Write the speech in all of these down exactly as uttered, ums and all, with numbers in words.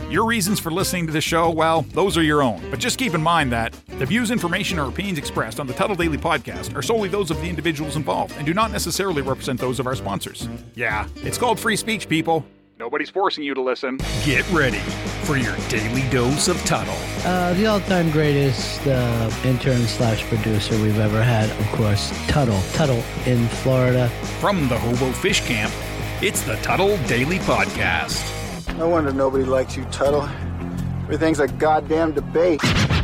Your reasons for listening to the show, well, those are your own. But just keep in mind that the views, information, or opinions expressed on the Tuttle Daily Podcast are solely those of the individuals involved and do not necessarily represent those of our sponsors. Yeah, it's called free speech, people. Nobody's forcing you to listen. Get ready for your daily dose of Tuttle. Uh, the all-time greatest uh, intern slash producer we've ever had, of course, Tuttle. Tuttle in Florida. From the Hobo Fish Camp, it's the Tuttle Daily Podcast. No wonder nobody likes you, Tuttle. Everything's a goddamn debate.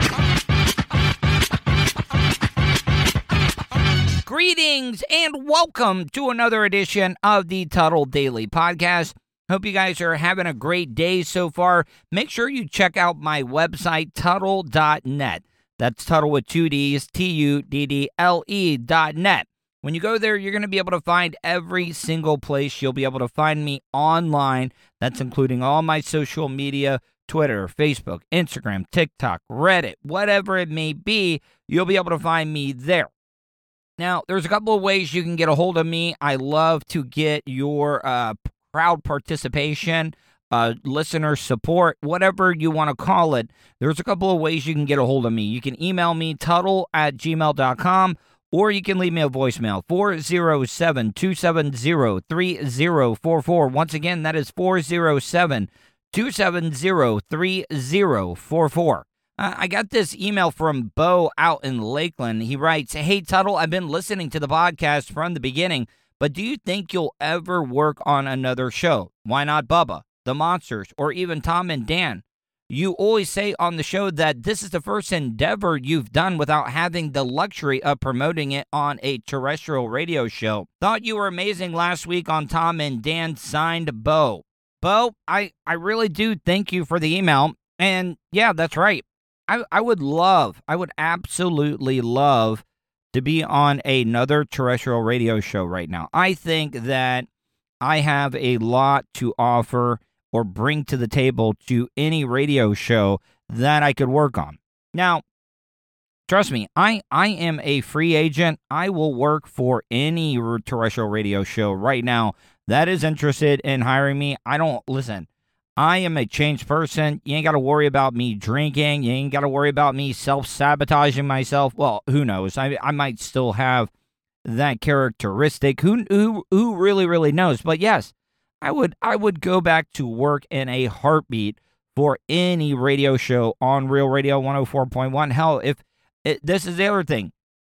Greetings and welcome to another edition of the Tuttle Daily Podcast. Hope you guys are having a great day so far. Make sure you check out my website, Tuttle dot net. That's Tuttle with two D's, T U D D L E dot net. When you go there, you're going to be able to find every single place you'll be able to find me online. That's including all my social media, Twitter, Facebook, Instagram, TikTok, Reddit, whatever it may be, you'll be able to find me there. Now, there's a couple of ways you can get a hold of me. I love to get your uh, crowd participation, uh, listener support, whatever you want to call it. There's a couple of ways you can get a hold of me. You can email me, tuttle at gmail dot com. Or you can leave me a voicemail, four oh seven, two seven zero, three oh four four. Once again, that is four oh seven, two seven zero, three oh four four. Uh, I got this email from Bo out in Lakeland. He writes, "Hey, Tuttle, I've been listening to the podcast from the beginning, but do you think you'll ever work on another show? Why not Bubba, The Monsters, or even Tom and Dan? You always say on the show that this is the first endeavor you've done without having the luxury of promoting it on a terrestrial radio show. Thought you were amazing last week on Tom and Dan. Signed, Bo." Bo, I, I really do thank you for the email. And yeah, that's right. I, I would love, I would absolutely love to be on another terrestrial radio show right now. I think that I have a lot to offer or bring to the table to any radio show that I could work on. Now, trust me, I, I am a free agent. I will work for any terrestrial radio show right now that is interested in hiring me. I don't, listen, I am a changed person. You ain't got to worry about me drinking. You ain't got to worry about me self-sabotaging myself. Well, who knows? I, I might still have that characteristic. Who, who, who really, really knows? But yes, I would I would go back to work in a heartbeat for any radio show on Real Radio one oh four point one. Hell, if it, this is the other thing,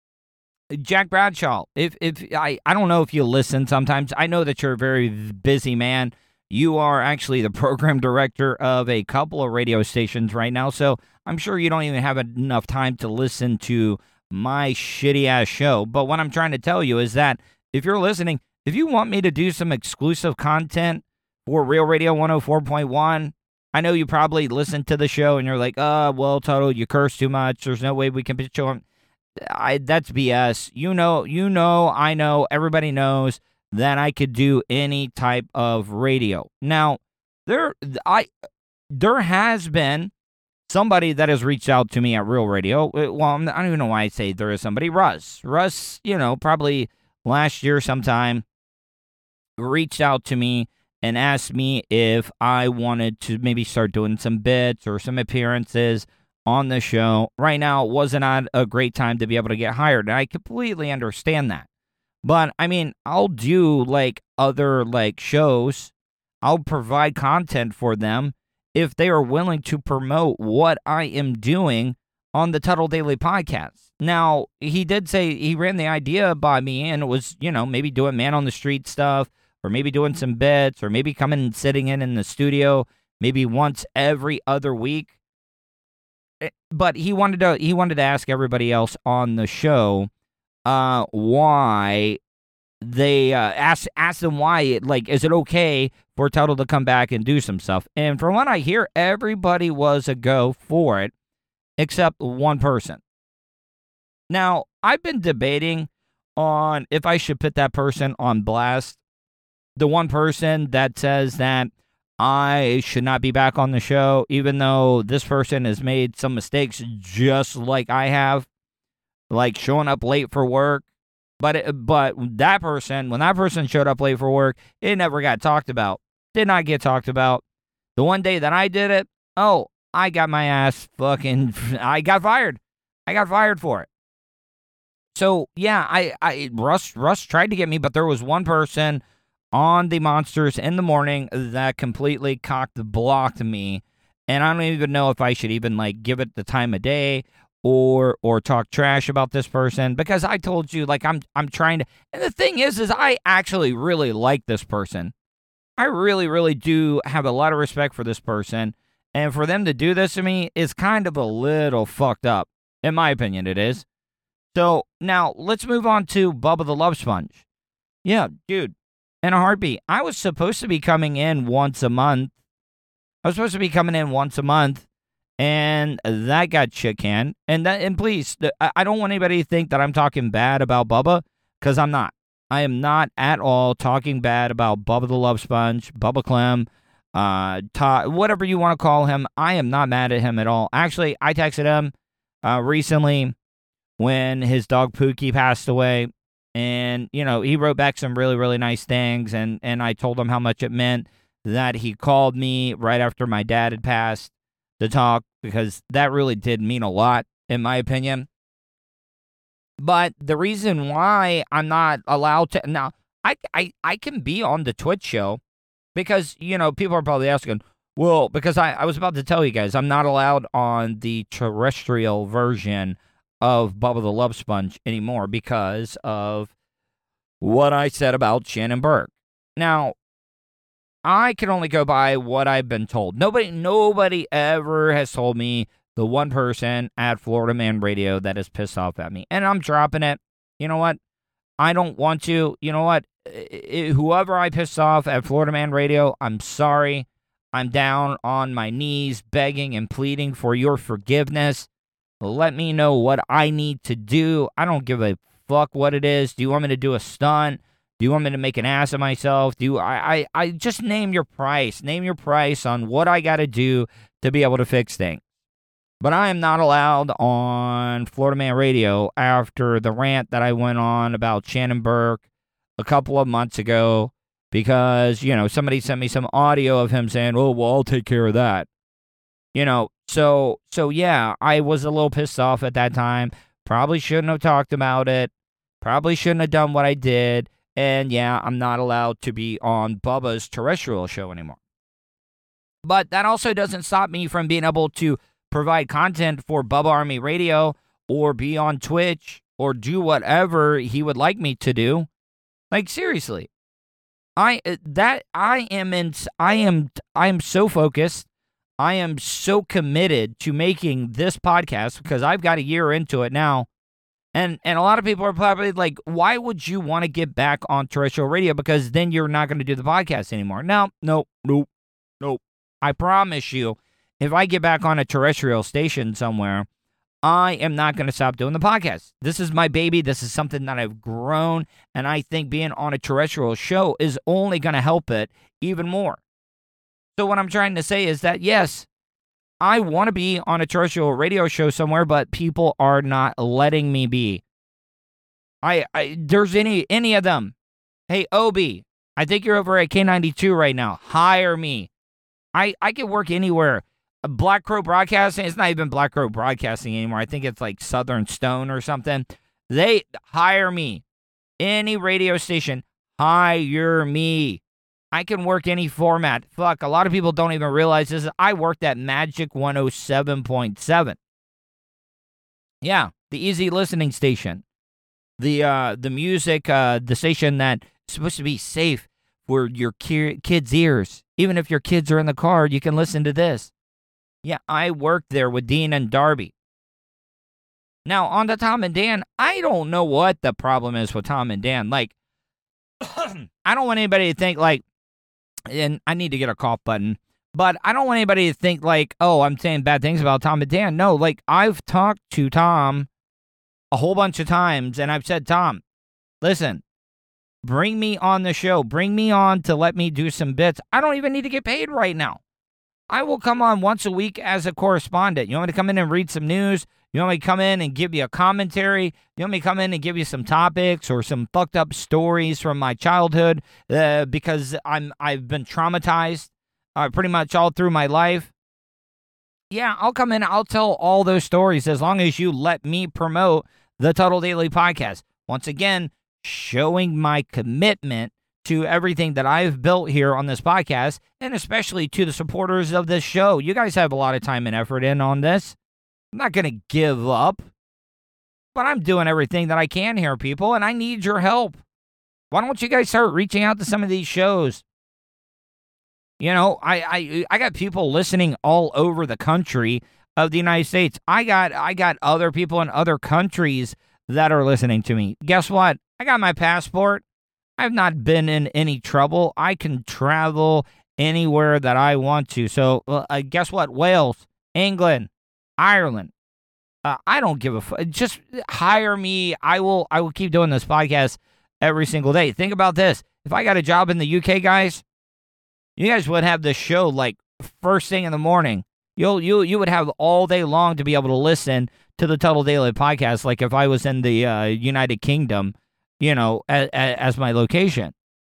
Jack Bradshaw, if if I, I don't know if you listen sometimes. I know that you're a very busy man. You are actually the program director of a couple of radio stations right now, so I'm sure you don't even have enough time to listen to my shitty-ass show. But what I'm trying to tell you is that if you're listening, if you want me to do some exclusive content for Real Radio one oh four point one, I know you probably listen to the show and you're like, uh, well, Tuttle, you curse too much. There's no way we can pitch on. I that's B S. You know, you know, I know, everybody knows that I could do any type of radio. Now, there, I, there has been somebody that has reached out to me at Real Radio. Well, I don't even know why I say there is somebody. Russ, Russ, you know, probably last year sometime, reached out to me and asked me if I wanted to maybe start doing some bits or some appearances on the show. Right now, it wasn't a great time to be able to get hired, and I completely understand that. But, I mean, I'll do, like, other, like, shows. I'll provide content for them if they are willing to promote what I am doing on the Tuttle Daily Podcast. Now, he did say he ran the idea by me, and it was, you know, maybe doing man-on-the-street stuff, or maybe doing some bits, or maybe coming and sitting in in the studio maybe once every other week. But he wanted to he wanted to ask everybody else on the show uh, why they uh, ask ask them why, like, is it okay for Tuttle to come back and do some stuff? And from what I hear, everybody was a go for it, except one person. Now, I've been debating on if I should put that person on blast. The one person that says that I should not be back on the show, even though this person has made some mistakes just like I have, like showing up late for work. But it, but that person, when that person showed up late for work, it never got talked about. Did not get talked about. The one day that I did it, Oh, I got my ass fucking, I got fired. I got fired for it. So, yeah, I, I Russ, Russ tried to get me, but there was one person on the Monsters in the Morning that completely cocked blocked me. And I don't even know if I should even, like, give it the time of day or or talk trash about this person, because I told you, like, I'm I'm trying to, and the thing is, is I actually really like this person. I really, really do have a lot of respect for this person, and for them to do this to me is kind of a little fucked up. In my opinion, it is. So, now, let's move on to Bubba the Love Sponge. Yeah, dude, in a heartbeat. I was supposed to be coming in once a month. I was supposed to be coming in once a month. And that got shit canned. And that, and please, I don't want anybody to think that I'm talking bad about Bubba, because I'm not. I am not at all talking bad about Bubba the Love Sponge, Bubba Clem, uh, Todd, whatever you want to call him. I am not mad at him at all. Actually, I texted him uh, recently when his dog Pookie passed away. And, you know, he wrote back some really, really nice things. And, and I told him how much it meant that he called me right after my dad had passed to talk, because that really did mean a lot, in my opinion. But the reason why I'm not allowed to, now, I, I, I can be on the Twitch show, because, you know, people are probably asking, well, because I, I was about to tell you guys, I'm not allowed on the terrestrial version of Bubba the Love Sponge anymore because of what I said about Shannon Burke. Now, I can only go by what I've been told. Nobody nobody ever has told me the one person at Florida Man Radio that is pissed off at me. And I'm dropping it. You know what? I don't want to. You know what? I, whoever I pissed off at Florida Man Radio, I'm sorry. I'm down on my knees begging and pleading for your forgiveness. Let me know what I need to do. I don't give a fuck what it is. Do you want me to do a stunt? Do you want me to make an ass of myself? Do you, I, I, I just name your price. Name your price on what I got to do to be able to fix things. But I am not allowed on Florida Man Radio after the rant that I went on about Shannon Burke a couple of months ago, because, you know, somebody sent me some audio of him saying, oh, well, I'll take care of that. You know, so, so yeah, I was a little pissed off at that time. Probably shouldn't have talked about it. Probably shouldn't have done what I did. And yeah, I'm not allowed to be on Bubba's terrestrial show anymore. But that also doesn't stop me from being able to provide content for Bubba Army Radio, or be on Twitch, or do whatever he would like me to do. Like, seriously. I that I am in I am I am so focused. I am so committed to making this podcast, because I've got a year into it now. And and a lot of people are probably like, why would you want to get back on terrestrial radio? Because then you're not going to do the podcast anymore. No, no, no, no. I promise you, if I get back on a terrestrial station somewhere, I am not going to stop doing the podcast. This is my baby. This is something that I've grown. And I think being on a terrestrial show is only going to help it even more. So what I'm trying to say is that, yes, I want to be on a terrestrial radio show somewhere, but people are not letting me be. I, I there's any any of them. Hey, Obi, I think you're over at K ninety-two right now. Hire me. I, I can work anywhere. Black Crow Broadcasting, it's not even Black Crow Broadcasting anymore. I think it's like Southern Stone or something. They hire me. Any radio station, hire me. I can work any format. Fuck, a lot of people don't even realize this. I worked at Magic one oh seven point seven. Yeah, the easy listening station. The uh, the music, uh, the station that's supposed to be safe for your ki- kids' ears. Even if your kids are in the car, you can listen to this. Yeah, I worked there with Dean and Darby. Now, on to Tom and Dan, I don't know what the problem is with Tom and Dan. Like, I don't want anybody to think, like, and I need to get a cough button, but I don't want anybody to think like, oh, I'm saying bad things about Tom and Dan. No, like, I've talked to Tom a whole bunch of times, and I've said, Tom, listen, bring me on the show. Bring me on to let me do some bits. I don't even need to get paid right now. I will come on once a week as a correspondent. You want me to come in and read some news? You want me to come in and give you a commentary? You want me to come in and give you some topics or some fucked up stories from my childhood? Uh, because I'm, I've been traumatized uh, pretty much all through my life. Yeah, I'll come in. I'll tell all those stories as long as you let me promote the Tuttle Daily Podcast. Once again, showing my commitment to everything that I've built here on this podcast, and especially to the supporters of this show. You guys have a lot of time and effort in on this. I'm not going to give up, but I'm doing everything that I can here, people, and I need your help. Why don't you guys start reaching out to some of these shows? You know, I, I I got people listening all over the country of the United States. I got I got other people in other countries that are listening to me. Guess what? I got my passport. I've not been in any trouble. I can travel anywhere that I want to. So uh, guess what? Wales, England, Ireland. Uh, I don't give a fuck. Just hire me. I will. I will keep doing this podcast every single day. Think about this. If I got a job in the U K, guys, you guys would have this show like first thing in the morning. You'll you you would have all day long to be able to listen to the Tuttle Daily Podcast. Like if I was in the uh, United Kingdom, you know, as, as my location,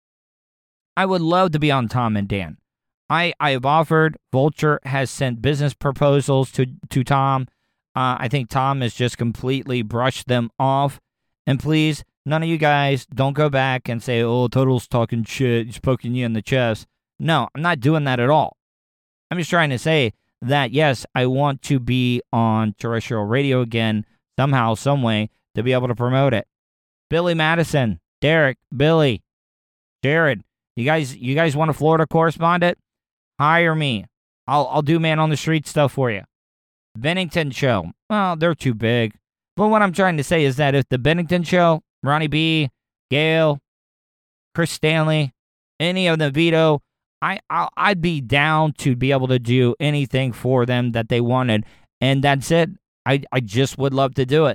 I would love to be on Tom and Dan. I I have offered. Vulture has sent business proposals to to Tom. Uh, I think Tom has just completely brushed them off. And please, none of you guys don't go back and say, "Oh, Tuttle's talking shit. He's poking you in the chest." No, I'm not doing that at all. I'm just trying to say that, yes, I want to be on terrestrial radio again somehow, some way, to be able to promote it. Billy Madison, Derek, Billy, Jared, you guys you guys want a Florida correspondent? Hire me. I'll I'll do man on the street stuff for you. Bennington Show. Well, they're too big. But what I'm trying to say is that if the Bennington Show, Ronnie B, Gail, Chris Stanley, any of the Vito, I, I'll, I'd be down to be able to do anything for them that they wanted. And that's it. I, I just would love to do it.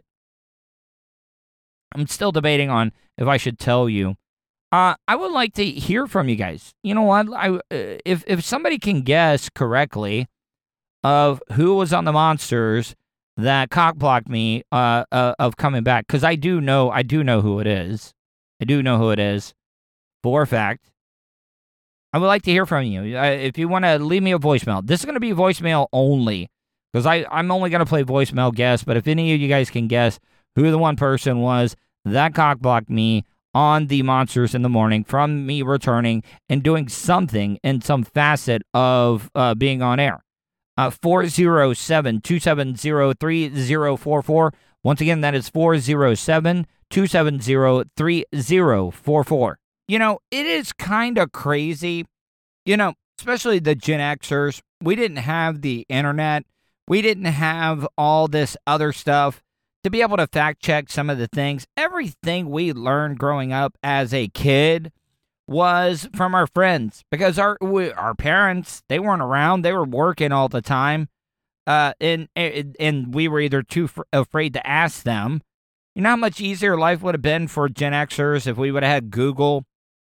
I'm still debating on if I should tell you. Uh, I would like to hear from you guys. You know what? I, uh, if, if somebody can guess correctly of who was on the Monsters that cockblocked me uh, uh, of coming back, because I do know, I do know who it is. I do know who it is for a fact. I would like to hear from you. Uh, if you want to leave me a voicemail, this is going to be voicemail only because I'm only going to play voicemail guess. But if any of you guys can guess who the one person was that cockblocked me on the Monsters in the Morning from me returning and doing something in some facet of uh, being on air. Uh, four oh seven, two seven zero, three zero four four. Once again, that is four oh seven, two seven zero, three zero four four. You know, it is kind of crazy, you know, especially the Gen Xers. We didn't have the internet. We didn't have all this other stuff to be able to fact check some of the things. Everything we learned growing up as a kid was from our friends because our we, our parents, they weren't around. They were working all the time. Uh, and, and, and we were either too f- afraid to ask them. You know how much easier life would have been for Gen Xers if we would have had Google?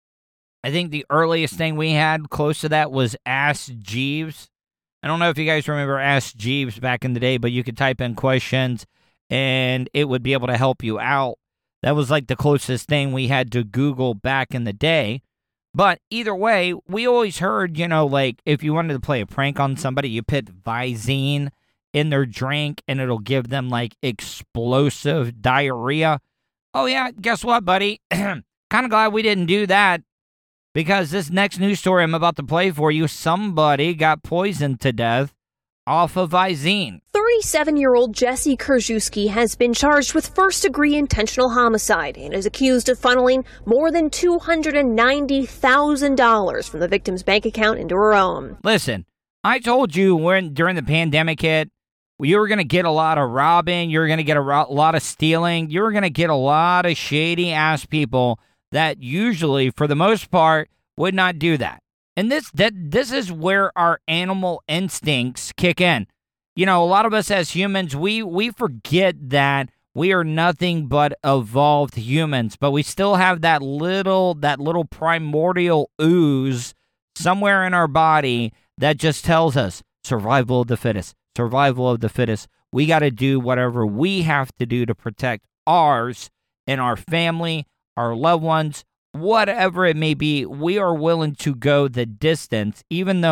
I think the earliest thing we had close to that was Ask Jeeves. I don't know if you guys remember Ask Jeeves back in the day, but you could type in questions and it would be able to help you out. That was like the closest thing we had to Google back in the day. But either way, we always heard, you know, like if you wanted to play a prank on somebody, you put Visine in their drink and it'll give them like explosive diarrhea. Oh yeah, guess what, buddy? Kind of glad we didn't do that. Because this next news story I'm about to play for you, somebody got poisoned to death off of Visine. thirty-seven-year-old Jesse Krajewski has been charged with first-degree intentional homicide and is accused of funneling more than two hundred ninety thousand dollars from the victim's bank account into her own. Listen, I told you when during the pandemic hit, you were going to get a lot of robbing, you were going to get a ro- lot of stealing, you were going to get a lot of shady-ass people that usually, for the most part, would not do that. And this that this is where our animal instincts kick in. You know, a lot of us as humans, we we forget that we are nothing but evolved humans, but we still have that little that little primordial ooze somewhere in our body that just tells us survival of the fittest, survival of the fittest. We got to do whatever we have to do to protect ours and our family, our loved ones, whatever it may be. We are willing to go the distance, even though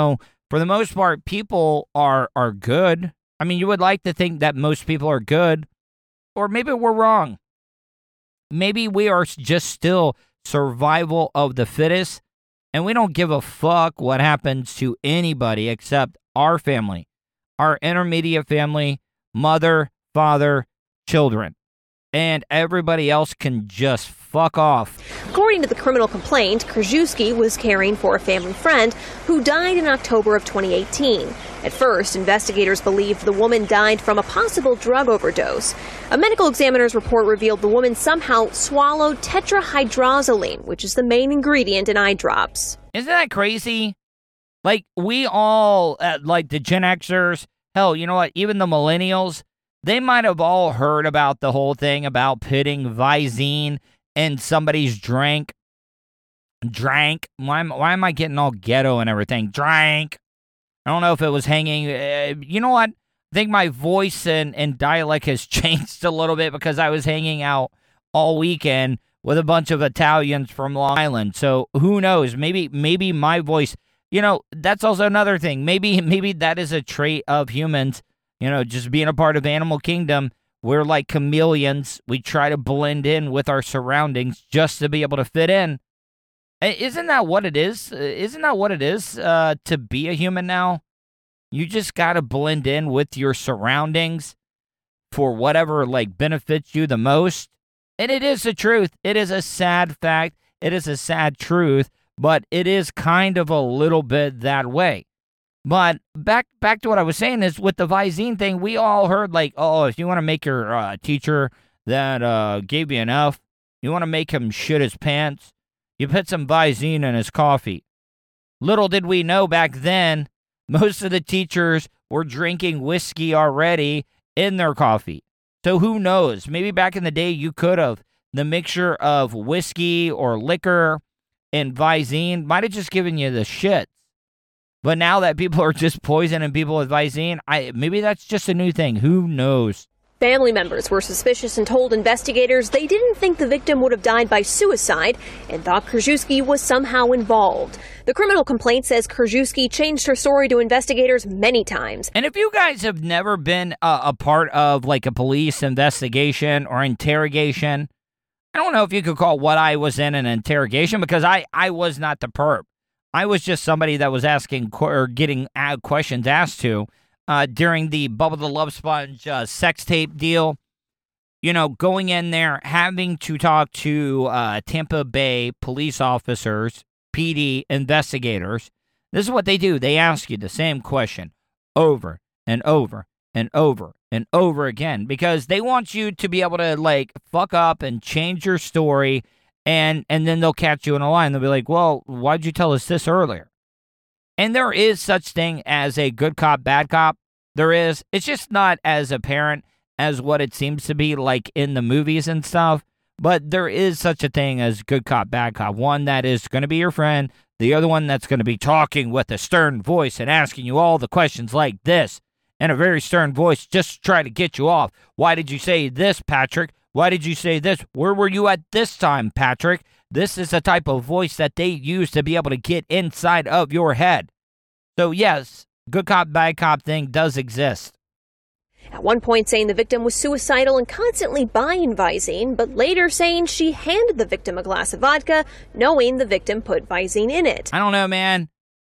for the most part, people are are good. I mean, you would like to think that most people are good, or maybe we're wrong. Maybe we are just still survival of the fittest, and we don't give a fuck what happens to anybody except our family, our intermediate family, mother, father, children, and everybody else can just fuck off. According to the criminal complaint, Krajewski was caring for a family friend who died in October of twenty eighteen. At first, investigators believed the woman died from a possible drug overdose. A medical examiner's report revealed the woman somehow swallowed tetrahydrozoline, which is the main ingredient in eye drops. Isn't that crazy? Like, we all, uh, like the Gen Xers, hell, you know what, even the millennials, they might have all heard about the whole thing about putting Visine in somebody's drink. Drank. Why, am- why am I getting all ghetto and everything? Drank. I don't know if it was hanging. Uh, you know what? I think my voice and, and dialect has changed a little bit because I was hanging out all weekend with a bunch of Italians from Long Island. So who knows? Maybe maybe my voice, you know, that's also another thing. Maybe maybe that is a trait of humans, you know, just being a part of Animal Kingdom. We're like chameleons. We try to blend in with our surroundings just to be able to fit in. Isn't that what it is? Isn't that what it is uh, to be a human now? You just got to blend in with your surroundings for whatever, like, benefits you the most. And it is the truth. It is a sad fact. It is a sad truth, but it is kind of a little bit that way. But back back to what I was saying is with the Visine thing, we all heard, like, oh, if you want to make your uh, teacher that uh, gave you enough, you want to make him shit his pants, you put some Visine in his coffee. Little did we know back then, most of the teachers were drinking whiskey already in their coffee. So who knows? Maybe back in the day you could have. The mixture of whiskey or liquor and Visine might have just given you the shits. But now that people are just poisoning people with Visine, I maybe that's just a new thing. Who knows? Family members were suspicious and told investigators they didn't think the victim would have died by suicide and thought Krajewski was somehow involved. The criminal complaint says Krajewski changed her story to investigators many times. And if you guys have never been a, a part of like a police investigation or interrogation, I don't know if you could call what I was in an interrogation because I, I was not the perp. I was just somebody that was asking or getting questions asked to. Uh, during the Bubba the Love Sponge uh, sex tape deal, you know, going in there, having to talk to uh, Tampa Bay police officers, P D investigators. This is what they do. They ask you the same question over and over and over and over again because they want you to be able to, like, fuck up and change your story, and, and then they'll catch you in a line. They'll be like, well, why'd you tell us this earlier? And there is such thing as a good cop, bad cop. There is. It's just not as apparent as what it seems to be like in the movies and stuff. But there is such a thing as good cop, bad cop. One that is going to be your friend. The other one that's going to be talking with a stern voice and asking you all the questions like this. In a very stern voice just to try to get you off. Why did you say this, Patrick? Why did you say this? Where were you at this time, Patrick? This is the type of voice that they use to be able to get inside of your head. So, yes, good cop, bad cop thing does exist. At one point saying the victim was suicidal and constantly buying Visine, but later saying she handed the victim a glass of vodka, knowing the victim put Visine in it. I don't know, man.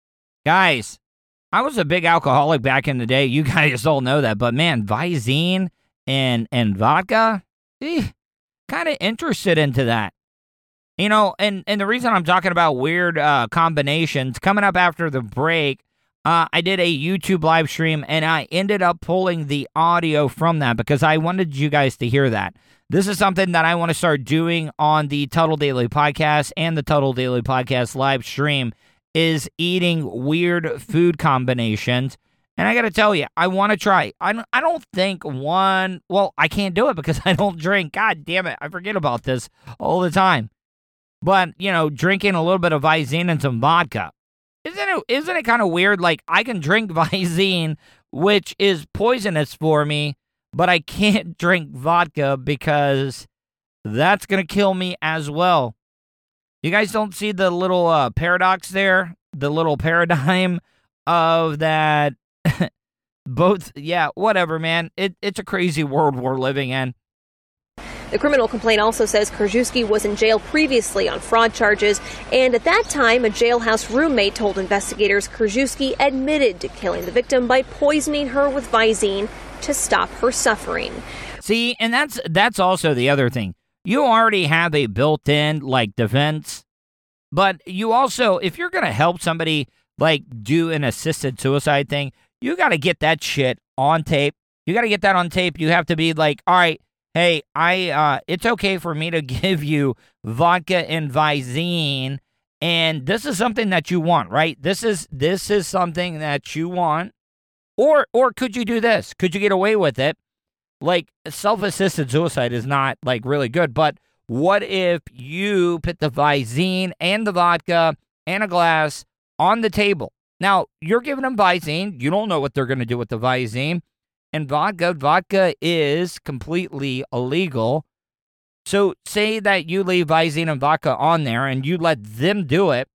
Guys, I was a big alcoholic back in the day. You guys all know that. But, man, Visine and, and vodka, eh, kind of interested into that. You know, and, and the reason I'm talking about weird uh, combinations, coming up after the break, uh, I did a YouTube live stream, and I ended up pulling the audio from that because I wanted you guys to hear that. This is something that I want to start doing on the Tuttle Daily Podcast and the Tuttle Daily Podcast live stream, is eating weird food combinations. And I got to tell you, I want to try. I don't, I don't think one, well, I can't do it because I don't drink. God damn it, I forget about this all the time. But, you know, drinking a little bit of Visine and some vodka. Isn't it, isn't it kind of weird? Like, I can drink Visine, which is poisonous for me, but I can't drink vodka because that's going to kill me as well. You guys don't see the little uh, paradox there? The little paradigm of that both, yeah, whatever, man. It, it's a crazy world we're living in. The criminal complaint also says Krajewski was in jail previously on fraud charges, and at that time, a jailhouse roommate told investigators Krajewski admitted to killing the victim by poisoning her with Visine to stop her suffering. See, and that's that's also the other thing. You already have a built-in, like, defense, but you also, if you're going to help somebody, like, do an assisted suicide thing, you got to get that shit on tape. You got to get that on tape. You have to be like, all right, hey, I, uh, it's okay for me to give you vodka and Visine, and this is something that you want, right? This is this is something that you want. Or or could you do this? Could you get away with it? Like, self-assisted suicide is not, like, really good, but what if you put the Visine and the vodka and a glass on the table? Now, you're giving them Visine. You don't know what they're going to do with the Visine. And vodka, vodka is completely illegal. So say that you leave Visine and vodka on there and you let them do it,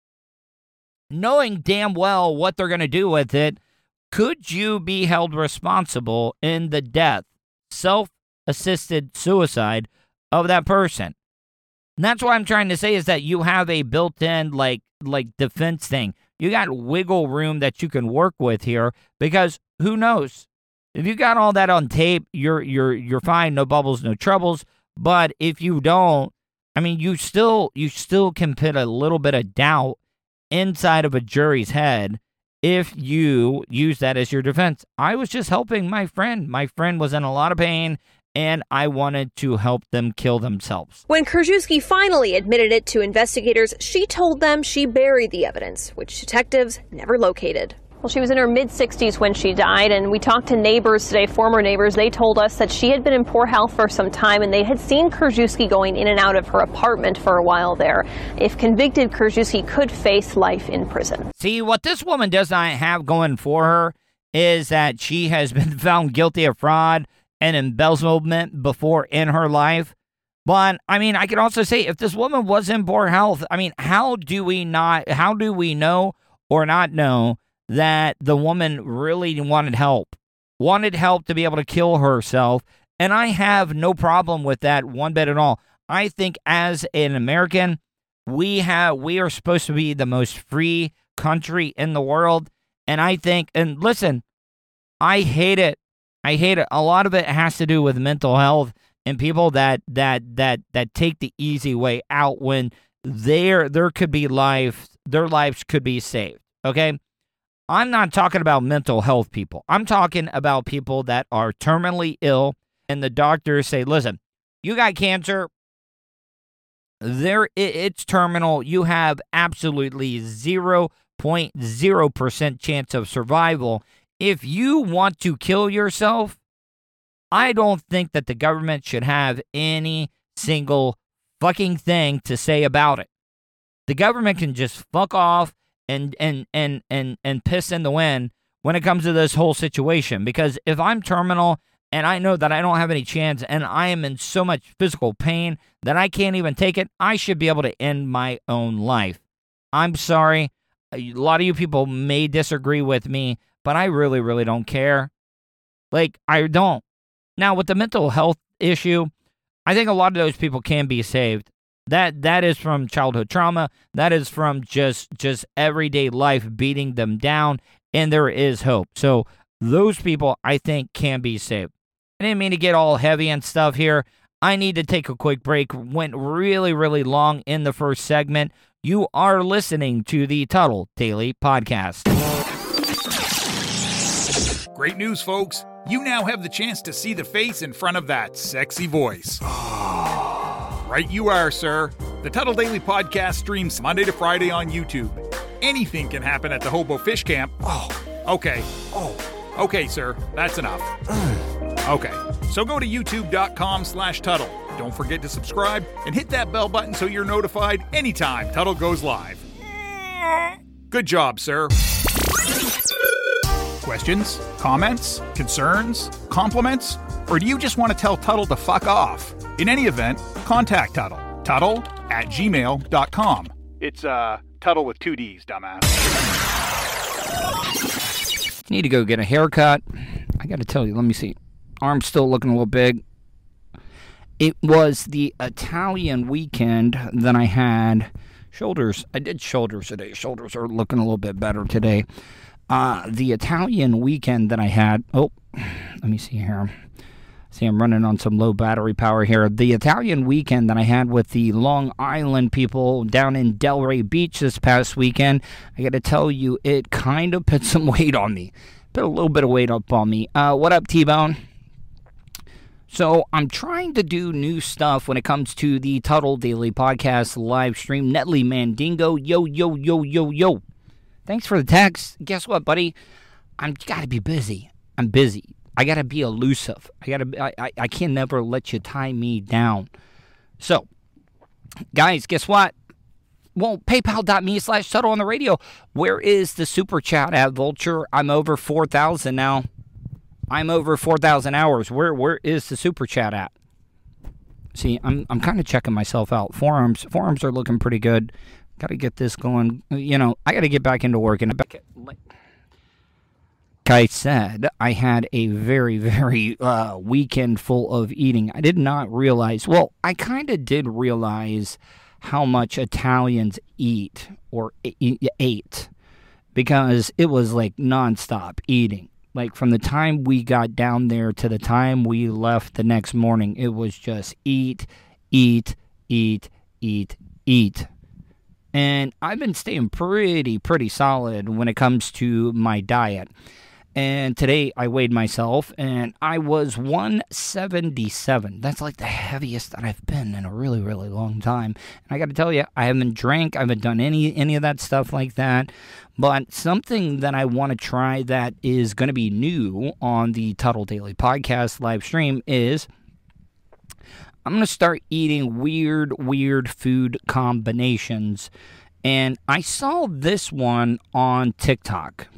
knowing damn well what they're going to do with it. Could you be held responsible in the death, self-assisted suicide of that person? And that's what I'm trying to say, is that you have a built-in, like, like defense thing. You got wiggle room that you can work with here, because who knows? If you got all that on tape, you're you're you're fine, no bubbles, no troubles. But if you don't, I mean, you still you still can put a little bit of doubt inside of a jury's head if you use that as your defense. I was just helping my friend. My friend was in a lot of pain, and I wanted to help them kill themselves. When Krajewski finally admitted it to investigators, she told them she buried the evidence, which detectives never located. Well, she was in her mid-sixties when she died, and we talked to neighbors today, former neighbors. They told us that she had been in poor health for some time, and they had seen Krajewski going in and out of her apartment for a while there. If convicted, Krajewski could face life in prison. See, what this woman does not have going for her is that she has been found guilty of fraud and embezzlement before in her life. But, I mean, I could also say, if this woman was in poor health, I mean, how do we not, how do we know or not know that the woman really wanted help, wanted help to be able to kill herself? And I have no problem with that one bit at all. I think as an American, we have we are supposed to be the most free country in the world. And I think, and listen, I hate it. I hate it. A lot of it has to do with mental health and people that that that that take the easy way out when there there could be life, their lives could be saved. Okay? I'm not talking about mental health people. I'm talking about people that are terminally ill, and the doctors say, listen, you got cancer. There, it's terminal. You have absolutely zero point zero percent chance of survival. If you want to kill yourself, I don't think that the government should have any single fucking thing to say about it. The government can just fuck off and and and and and piss in the wind when it comes to this whole situation. Because if I'm terminal and I know that I don't have any chance and I am in so much physical pain that I can't even take it, I should be able to end my own life. I'm sorry. A lot of you people may disagree with me, but I really, really don't care. Like, I don't. Now, with the mental health issue, I think a lot of those people can be saved. That that is from childhood trauma. That is from just just everyday life beating them down, and there is hope. So those people, I think, can be saved. I didn't mean to get all heavy and stuff here. I need to take a quick break. Went really, really long in the first segment. You are listening to the Tuttle Daily Podcast. Great news, folks. You now have the chance to see the face in front of that sexy voice. Right you are, sir. The Tuttle Daily Podcast streams Monday to Friday on YouTube. Anything can happen at the Hobo Fish Camp. Oh, okay. Oh, okay, sir. That's enough. Okay, so go to youtube.com slash Tuttle. Don't forget to subscribe and hit that bell button so you're notified anytime Tuttle goes live. Good job, sir. Questions? Comments? Concerns? Compliments? Or do you just want to tell Tuttle to fuck off? In any event, contact Tuttle. Tuttle at gmail dot com. It's, uh, Tuttle with two D's, dumbass. Need to go get a haircut. I got to tell you, let me see. Arm's still looking a little big. It was the Italian weekend that I had. Shoulders. I did shoulders today. Shoulders are looking a little bit better today. Uh, the Italian weekend that I had. Oh, let me see here. See, I'm running on some low battery power here. The Italian weekend that I had with the Long Island people down in Delray Beach this past weekend, I got to tell you, it kind of put some weight on me. Put a little bit of weight up on me. Uh, what up, T-Bone? So I'm trying to do new stuff when it comes to the Tuttle Daily Podcast live stream. Netley Mandingo, yo, yo, yo, yo, yo. Thanks for the text. Guess what, buddy? I'm got to be busy. I'm busy. I got to be elusive. I got to. I, I, I can never let you tie me down. So, guys, guess what? Well, paypal.me slash Tuttle on the radio. Where is the super chat at, Vulture? I'm over four thousand now. I'm over four thousand hours. Where Where is the super chat at? See, I'm I'm kind of checking myself out. Forums, forums are looking pretty good. Got to get this going. You know, I got to get back into work. And back at, like I said, I had a very, very uh, weekend full of eating. I did not realize, well, I kind of did realize how much Italians eat or ate because it was like nonstop eating. Like from the time we got down there to the time we left the next morning, it was just eat, eat, eat, eat, eat. And I've been staying pretty, pretty solid when it comes to my diet. And today I weighed myself and I was one seventy-seven. That's like the heaviest that I've been in a really, really long time. And I got to tell you, I haven't drank, I haven't done any any of that stuff like that. But something that I want to try that is going to be new on the Tuttle Daily Podcast live stream is I'm going to start eating weird, weird food combinations. And I saw this one on TikTok.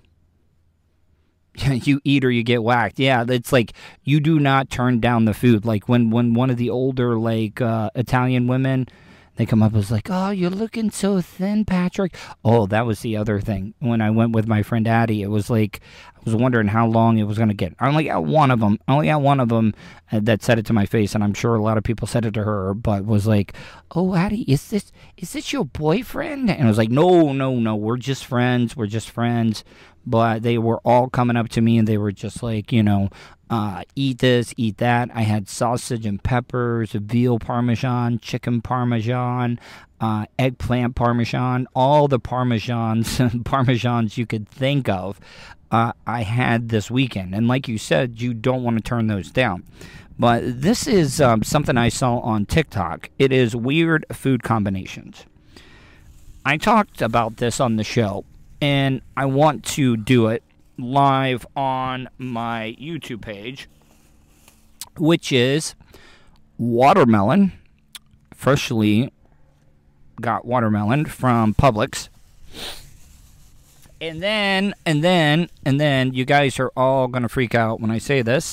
You eat or you get whacked. Yeah, it's like you do not turn down the food. Like when, when one of the older like uh, Italian women, they come up and was like, oh, you're looking so thin, Patrick. Oh, that was the other thing. When I went with my friend Addie, it was like, I was wondering how long it was going to get. I only got one of them. I only got one of them that said it to my face, and I'm sure a lot of people said it to her, but was like, oh, Addie, is this, is this your boyfriend? And I was like, no, no, no, we're just friends. We're just friends. But they were all coming up to me, and they were just like, you know, uh, eat this, eat that. I had sausage and peppers, veal parmesan, chicken parmesan, uh, eggplant parmesan, all the parmesans, parmesans you could think of. Uh, I had this weekend. And like you said, you don't want to turn those down. But this is um, something I saw on TikTok. It is weird food combinations. I talked about this on the show, and I want to do it live on my YouTube page, which is watermelon. Freshly got watermelon from Publix. And then, and then, and then, you guys are all going to freak out when I say this.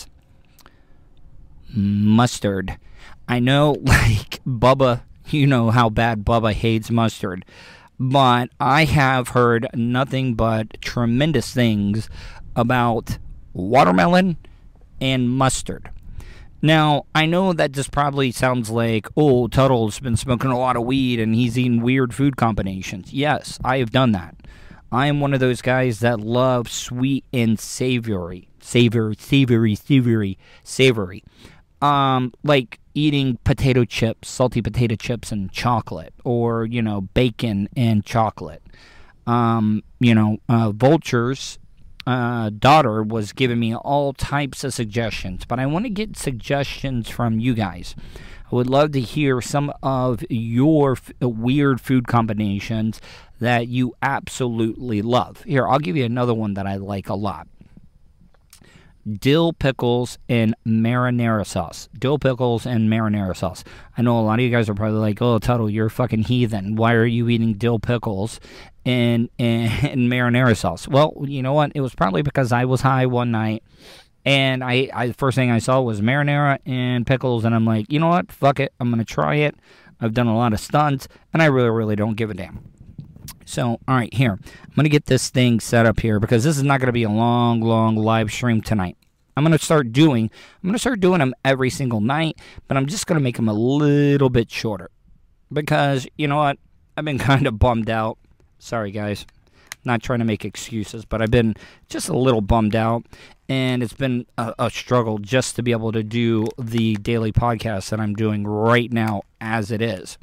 Mustard. I know, like, Bubba, you know how bad Bubba hates mustard. But I have heard nothing but tremendous things about watermelon and mustard. Now, I know that this probably sounds like, oh, Tuttle's been smoking a lot of weed and he's eating weird food combinations. Yes, I have done that. I am one of those guys that love sweet and savory. Savory, savory, savory, savory. Um, like eating potato chips, salty potato chips and chocolate, or, you know, bacon and chocolate. Um, you know, uh, Vulture's uh, daughter was giving me all types of suggestions, but I want to get suggestions from you guys. I would love to hear some of your f- weird food combinations that you absolutely love. Here, I'll give you another one that I like a lot. Dill pickles and marinara sauce. Dill pickles and marinara sauce. I know a lot of you guys are probably like, oh, Tuttle, you're a fucking heathen. Why are you eating dill pickles and, and, and marinara sauce? Well, you know what? It was probably because I was high one night, and I, I the first thing I saw was marinara and pickles, and I'm like, you know what? Fuck it. I'm going to try it. I've done a lot of stunts, and I really, really don't give a damn. So, all right, here. I'm going to get this thing set up here because this is not going to be a long, long live stream tonight. I'm going to start doing, I'm going to start doing them every single night, but I'm just going to make them a little bit shorter because, you know what, I've been kind of bummed out. Sorry, guys. Not trying to make excuses, but I've been just a little bummed out, and it's been a, a struggle just to be able to do the daily podcast that I'm doing right now as it is.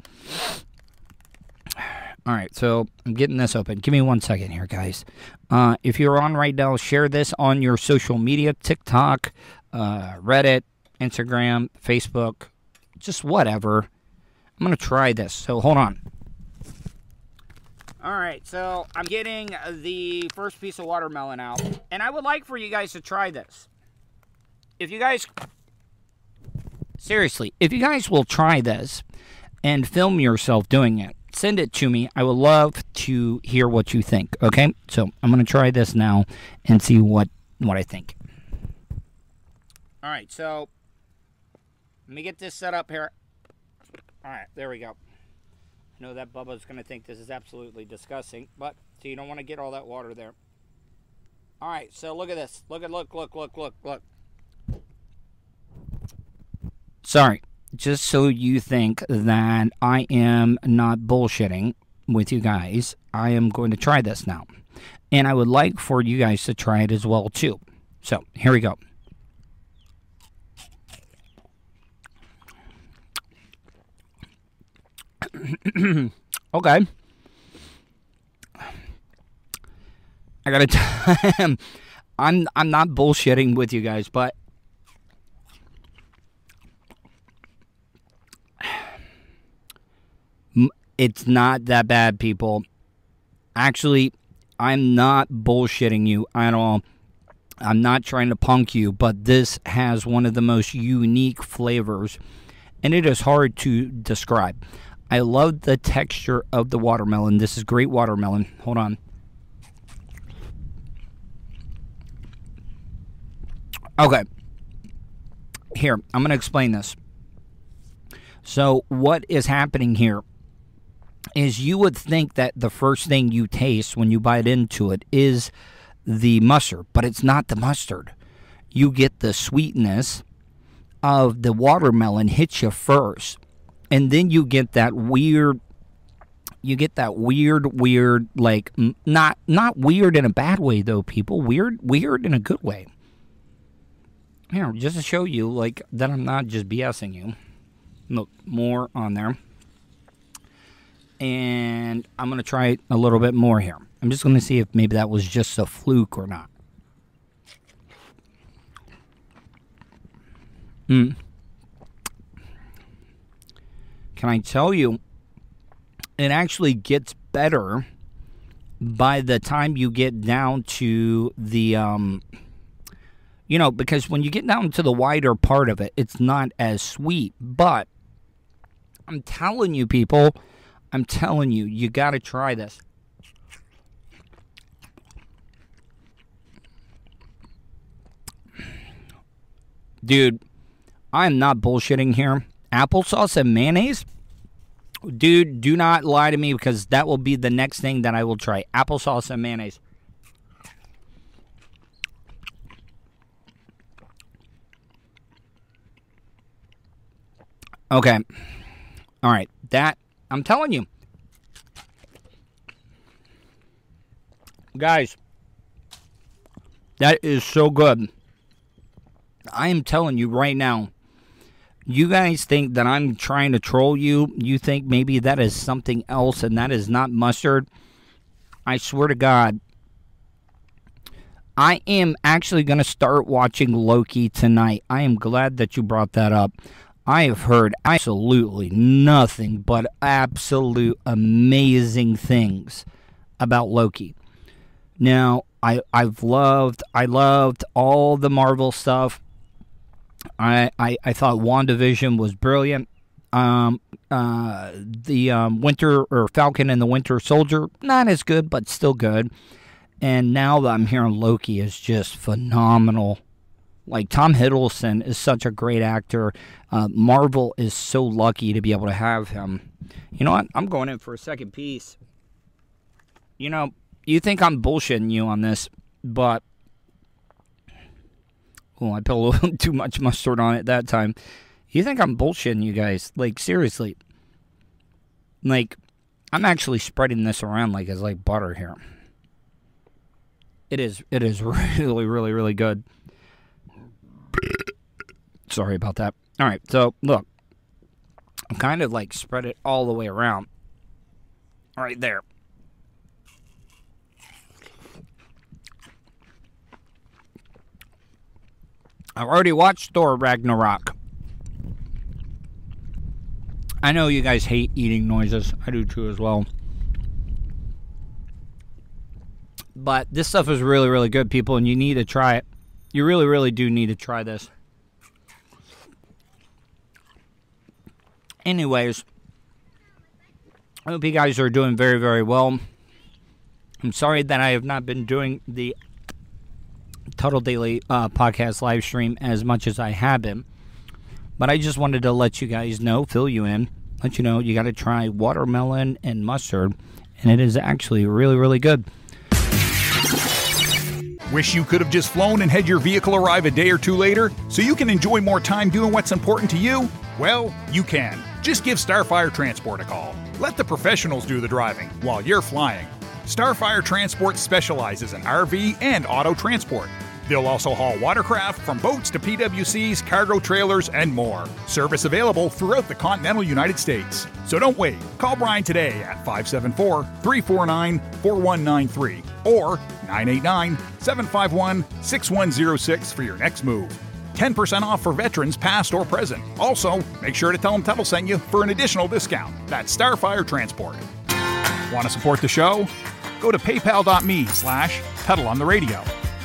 All right, so I'm getting this open. Give me one second here, guys. Uh, if you're on right now, share this on your social media, TikTok, uh, Reddit, Instagram, Facebook, just whatever. I'm going to try this, so hold on. All right, so I'm getting the first piece of watermelon out, and I would like for you guys to try this. If you guys, seriously, if you guys will try this and film yourself doing it, send it to me. I would love to hear what you think, okay? So I'm going to try this now and see what, what I think. All right, so let me get this set up here. All right, there we go. I know that Bubba's going to think this is absolutely disgusting, but so you don't want to get all that water there. All right, so look at this. Look at, look, look, look, look, look. Sorry, just so you think that I am not bullshitting with you guys, I am going to try this now. And I would like for you guys to try it as well, too. So, here we go. Okay. I gotta tell I'm I'm not bullshitting with you guys, but it's not that bad, people. Actually, I'm not bullshitting you at all. I'm not trying to punk you, but this has one of the most unique flavors, and it is hard to describe. I love the texture of the watermelon. This is great watermelon. Hold on. Okay. Here, I'm going to explain this. So, what is happening here is you would think that the first thing you taste when you bite into it is the mustard, but it's not the mustard. You get the sweetness of the watermelon hits you first. And then you get that weird, you get that weird, weird, like, not not weird in a bad way, though, people. Weird, weird in a good way. Here, just to show you, like, that I'm not just BSing you. Look, more on there. And I'm going to try a little bit more here. I'm just going to see if maybe that was just a fluke or not. Hmm. Can I tell you, it actually gets better by the time you get down to the, um, you know, because when you get down to the wider part of it, it's not as sweet. But I'm telling you, people, I'm telling you, you got to try this. Dude, I'm not bullshitting here. Applesauce and mayonnaise? Dude, do not lie to me because that will be the next thing that I will try. Applesauce and mayonnaise. Okay. All right. That, I'm telling you. Guys, that is so good. I am telling you right now. You guys think that I'm trying to troll you. You think maybe that is something else and that is not mustard. I swear to God. I am actually going to start watching Loki tonight. I am glad that you brought that up. I have heard absolutely nothing but absolute amazing things about Loki. Now, I, I've loved, I loved all the Marvel stuff. I, I, I thought WandaVision was brilliant. Um, uh, the um, Winter or Falcon and the Winter Soldier, not as good, but still good. And now that I'm hearing Loki is just phenomenal. Like, Tom Hiddleston is such a great actor. Uh, Marvel is so lucky to be able to have him. You know what? I'm going in for a second piece. You know, you think I'm bullshitting you on this, but oh, I put a little too much mustard on it that time. You think I'm bullshitting you guys? Like, seriously. Like, I'm actually spreading this around like it's like butter here. It is, it is really, really, really good. Sorry about that. All right, so, look. I'm kind of, like, spread it all the way around. Right there. I've already watched Thor Ragnarok. I know you guys hate eating noises. I do too as well. But this stuff is really, really good, people, and you need to try it. You really, really do need to try this. Anyways, I hope you guys are doing very, very well. I'm sorry that I have not been doing the Tuttle Daily uh, podcast live stream as much as I have been. But I just wanted to let you guys know, fill you in, let you know you got to try watermelon and mustard, and it is actually really, really good. Wish you could have just flown and had your vehicle arrive a day or two later so you can enjoy more time doing what's important to you? Well, you can. Just give Starfire Transport a call. Let the professionals do the driving while you're flying. Starfire Transport specializes in R V and auto transport. They'll also haul watercraft from boats to P W Cs, cargo trailers, and more. Service available throughout the continental United States. So don't wait. Call Brian today at five seven four, three four nine, four one nine three or nine eight nine, seven five one, six one zero six for your next move. ten percent off for veterans past or present. Also, make sure to tell them Tuttle sent you for an additional discount. That's Starfire Transport. Want to support the show? Go to paypal.me slash Tuttle on the radio.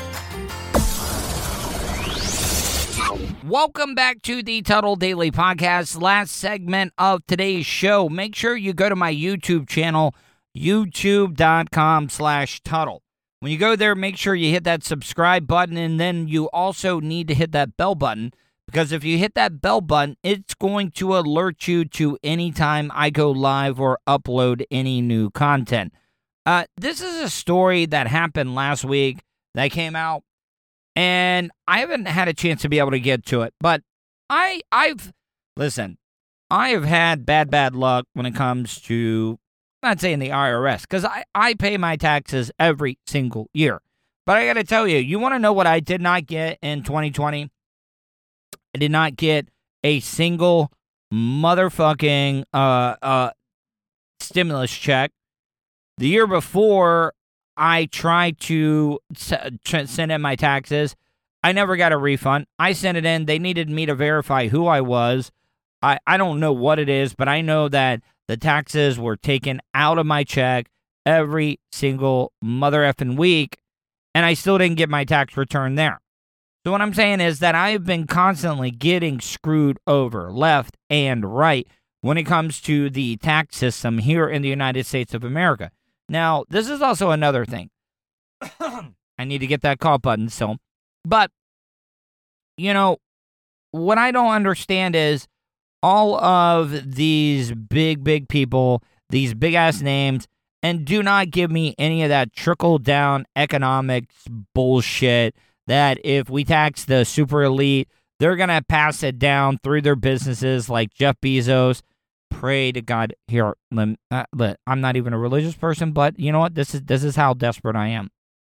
Welcome back to the Tuttle Daily Podcast, last segment of today's show. Make sure you go to my YouTube channel, youtube.com slash Tuttle. When you go there, make sure you hit that subscribe button, and then you also need to hit that bell button, because if you hit that bell button, it's going to alert you to any time I go live or upload any new content. Uh, this is a story that happened last week that came out, and I haven't had a chance to be able to get to it, but I, I've, listen, I have had bad, bad luck when it comes to, I'm not saying the I R S, because I, I pay my taxes every single year. But I got to tell you, you want to know what I did not get in twenty twenty? I did not get a single motherfucking uh, uh, stimulus check. The year before, I tried to send in my taxes. I never got a refund. I sent it in. They needed me to verify who I was. I, I don't know what it is, but I know that the taxes were taken out of my check every single mother effing week, and I still didn't get my tax return there. So what I'm saying is that I've been constantly getting screwed over left and right when it comes to the tax system here in the United States of America. Now, this is also another thing. I need to get that call button still. But, you know, what I don't understand is all of these big, big people, these big-ass names, and do not give me any of that trickle-down economics bullshit that if we tax the super elite, they're going to pass it down through their businesses like Jeff Bezos. Pray to God. Here, uh, I'm not even a religious person, but you know what? This is this is how desperate I am.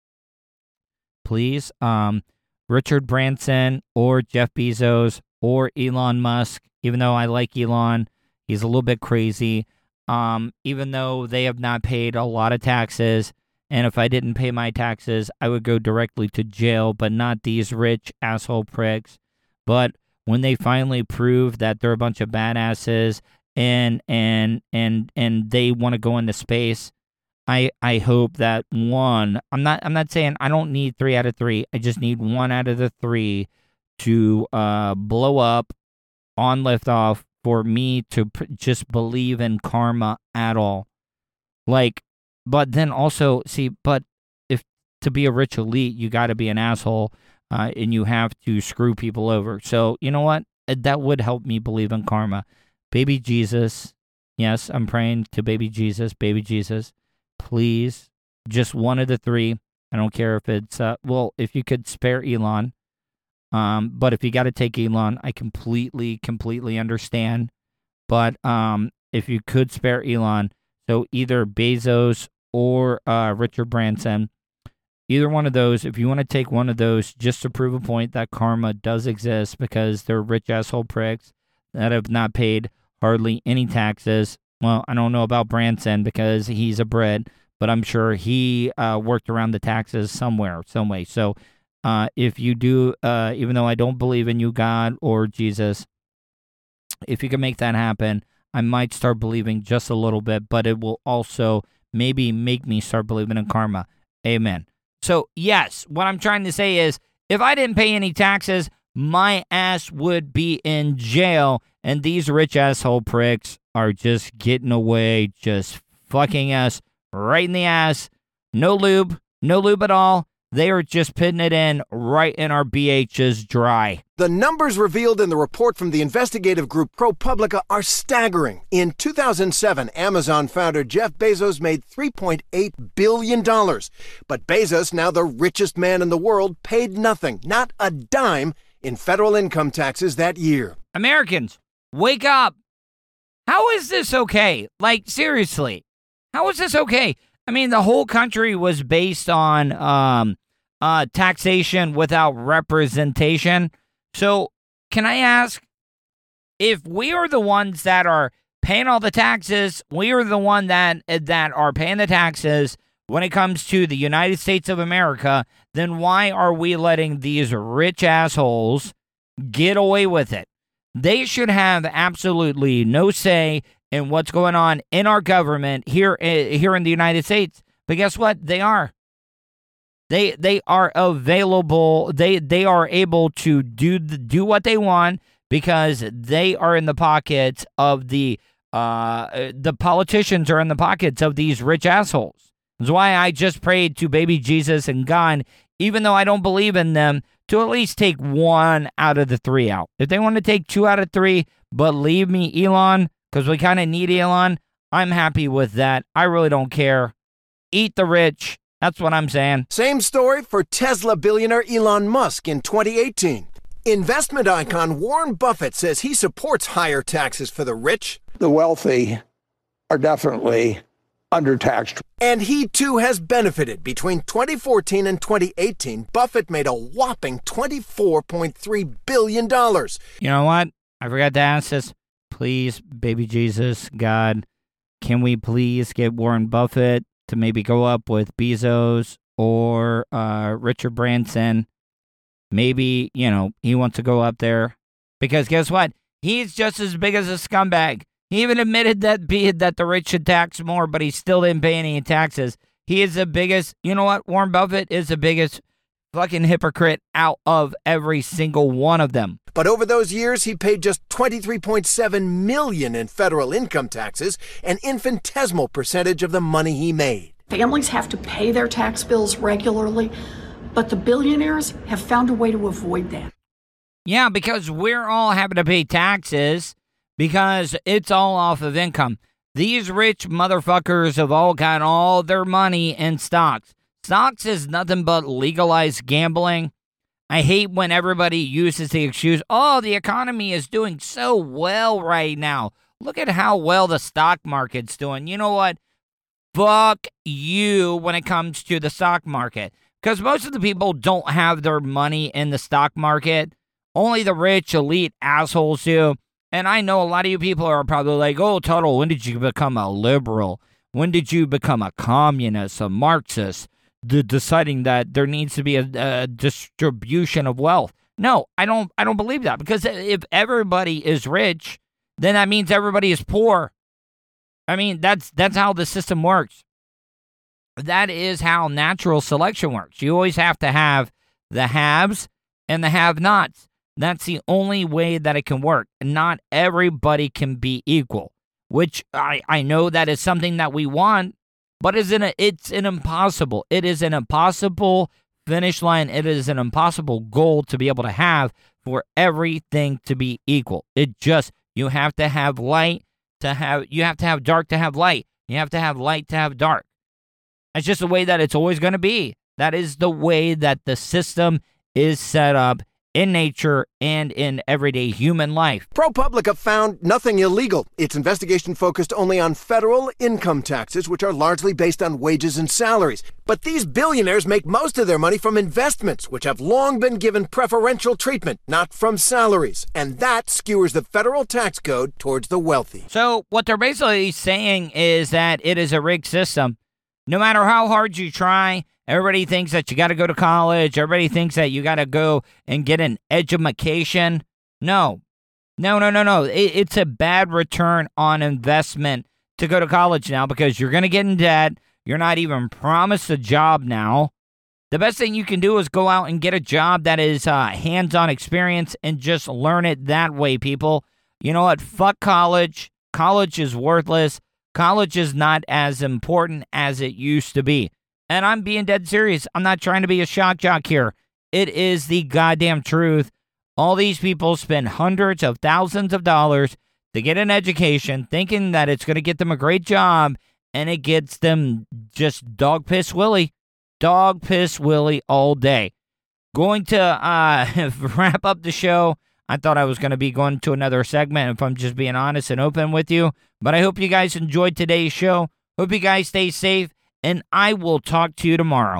Please, um, Richard Branson or Jeff Bezos or Elon Musk, even though I like Elon, he's a little bit crazy. Um, even though they have not paid a lot of taxes, and if I didn't pay my taxes, I would go directly to jail, but not these rich asshole pricks. But when they finally prove that they're a bunch of badasses and and and and they want to go into space, I I hope that one, I'm not I'm not saying I don't need three out of three. I just need one out of the three to uh blow up on liftoff for me to pr- just believe in karma at all. Like, but then also, see, but if to be a rich elite, you got to be an asshole, uh, and you have to screw people over. So, you know what? That would help me believe in karma. Baby Jesus, yes, I'm praying to baby Jesus. Baby Jesus, please just one of the three. I don't care if it's, uh, well, if you could spare Elon. Um, but if you got to take Elon, I completely, completely understand. But um, if you could spare Elon, so either Bezos or uh, Richard Branson, either one of those, if you want to take one of those just to prove a point that karma does exist because they're rich asshole pricks that have not paid hardly any taxes. Well, I don't know about Branson because he's a Brit, but I'm sure he uh, worked around the taxes somewhere, some way. So uh, if you do, uh, even though I don't believe in you, God, or Jesus, if you can make that happen, I might start believing just a little bit, but it will also maybe make me start believing in karma. Amen. So, yes, what I'm trying to say is, if I didn't pay any taxes, my ass would be in jail, and these rich asshole pricks are just getting away, just fucking us right in the ass. No lube, no lube at all. They are just putting it in right in our B Hs dry. The numbers revealed in the report from the investigative group ProPublica are staggering. In two thousand seven, Amazon founder Jeff Bezos made three point eight billion dollars. But Bezos, now the richest man in the world, paid nothing, not a dime, in federal income taxes that year. Americans, wake up. How is this okay? Like, seriously, how is this okay? I mean, the whole country was based on um, uh, taxation without representation. So can I ask, if we are the ones that are paying all the taxes, we are the one that that are paying the taxes when it comes to the United States of America, then why are we letting these rich assholes get away with it? They should have absolutely no say in what's going on in our government here, uh, here in the United States. But guess what? They are. They they are available. They they are able to do the, do what they want because they are in the pockets of the uh the politicians are in the pockets of these rich assholes. That's why I just prayed to baby Jesus and God, even though I don't believe in them, to at least take one out of the three out. If they want to take two out of three, but leave me Elon, because we kind of need Elon, I'm happy with that. I really don't care. Eat the rich. That's what I'm saying. Same story for Tesla billionaire Elon Musk in twenty eighteen. Investment icon Warren Buffett says he supports higher taxes for the rich. The wealthy are definitely undertaxed. And he too has benefited. Between twenty fourteen and twenty eighteen, Buffett made a whopping twenty-four point three billion dollars. You know what? I forgot to ask this. Please, baby Jesus, God, can we please get Warren Buffett to maybe go up with Bezos or uh, Richard Branson? Maybe, you know, he wants to go up there. Because guess what? He's just as big as a scumbag. He even admitted that be that the rich should tax more, but he still didn't pay any taxes. He is the biggest, you know what? Warren Buffett is the biggest fucking hypocrite out of every single one of them. But over those years, he paid just twenty-three point seven million dollars in federal income taxes, an infinitesimal percentage of the money he made. Families have to pay their tax bills regularly, but the billionaires have found a way to avoid that. Yeah, because we're all having to pay taxes because it's all off of income. These rich motherfuckers have all got all their money in stocks. Stocks is nothing but legalized gambling. I hate when everybody uses the excuse, oh, the economy is doing so well right now. Look at how well the stock market's doing. You know what? Fuck you when it comes to the stock market. Because most of the people don't have their money in the stock market. Only the rich, elite assholes do. And I know a lot of you people are probably like, oh, Tuttle, when did you become a liberal? When did you become a communist, a Marxist? De- deciding that there needs to be a, a distribution of wealth. No, I don't I don't believe that. Because if everybody is rich, then that means everybody is poor. I mean, that's that's how the system works. That is how natural selection works. You always have to have the haves and the have-nots. That's the only way that it can work. Not everybody can be equal, which I, I know that is something that we want, but isn't it, it's an impossible. It is an impossible finish line. It is an impossible goal to be able to have for everything to be equal. It just, you have to have light to have, you have to have dark to have light. You have to have light to have dark. That's just the way that it's always going to be. That is the way that the system is set up in nature and in everyday human life. ProPublica found nothing illegal. Its investigation focused only on federal income taxes, which are largely based on wages and salaries. But these billionaires make most of their money from investments, which have long been given preferential treatment, not from salaries. And that skewers the federal tax code towards the wealthy. So what they're basically saying is that it is a rigged system. No matter how hard you try, everybody thinks that you got to go to college. Everybody thinks that you got to go and get an education. No, no, no, no, no. It, it's a bad return on investment to go to college now because you're going to get in debt. You're not even promised a job now. The best thing you can do is go out and get a job that is uh, hands-on experience and just learn it that way, people. You know what? Fuck college. College is worthless. College is not as important as it used to be. And I'm being dead serious. I'm not trying to be a shock jock here. It is the goddamn truth. All these people spend hundreds of thousands of dollars to get an education, thinking that it's going to get them a great job, and it gets them just dog piss Willie. Dog piss Willie all day. Going to uh, wrap up the show. I thought I was going to be going to another segment if I'm just being honest and open with you. But I hope you guys enjoyed today's show. Hope you guys stay safe. And I will talk to you tomorrow.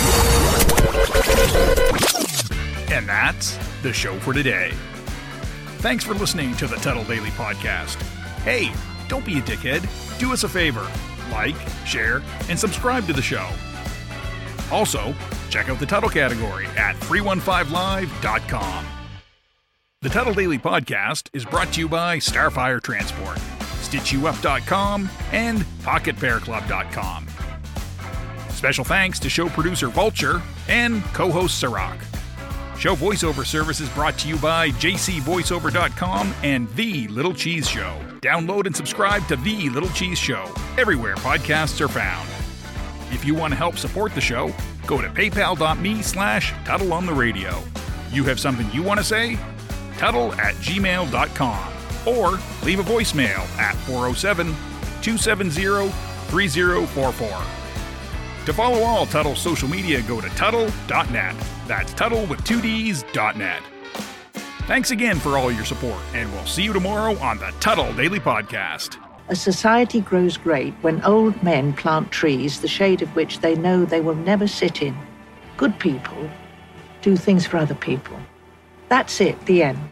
And that's the show for today. Thanks for listening to the Tuttle Daily Podcast. Hey, don't be a dickhead. Do us a favor. Like, share, and subscribe to the show. Also, check out the Tuttle category at three one five live dot com. The Tuttle Daily Podcast is brought to you by Starfire Transport, stitch you up dot com, and pocket bear club dot com. Special thanks to show producer Vulture and co-host Sirach. Show voiceover service is brought to you by j c voiceover dot com and The Little Cheese Show. Download and subscribe to The Little Cheese Show everywhere podcasts are found. If you want to help support the show, go to paypal.me slash Tuttle on the radio. You have something you want to say? Tuttle at gmail dot com or leave a voicemail at four oh seven, two seven zero, three zero four four. To follow all Tuttle social media, go to Tuttle dot net. That's Tuttle with two D's dot net. Thanks again for all your support, and we'll see you tomorrow on the Tuttle Daily Podcast. A society grows great when old men plant trees, the shade of which they know they will never sit in. Good people do things for other people. That's it, the end.